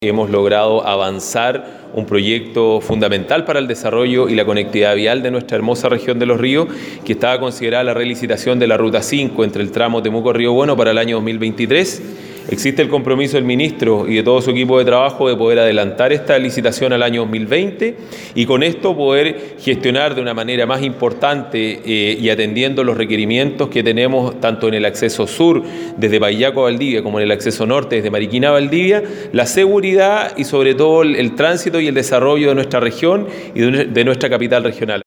Hemos logrado avanzar un proyecto fundamental para el desarrollo y la conectividad vial de nuestra hermosa región de Los Ríos, que estaba considerada la relicitación de la Ruta 5 entre el tramo Temuco-Río Bueno para el año 2023. Existe el compromiso del ministro y de todo su equipo de trabajo de poder adelantar esta licitación al año 2020 y con esto poder gestionar de una manera más importante y atendiendo los requerimientos que tenemos tanto en el acceso sur desde Payaco a Valdivia como en el acceso norte desde Mariquina a Valdivia, la seguridad y sobre todo el tránsito y el desarrollo de nuestra región y de nuestra capital regional.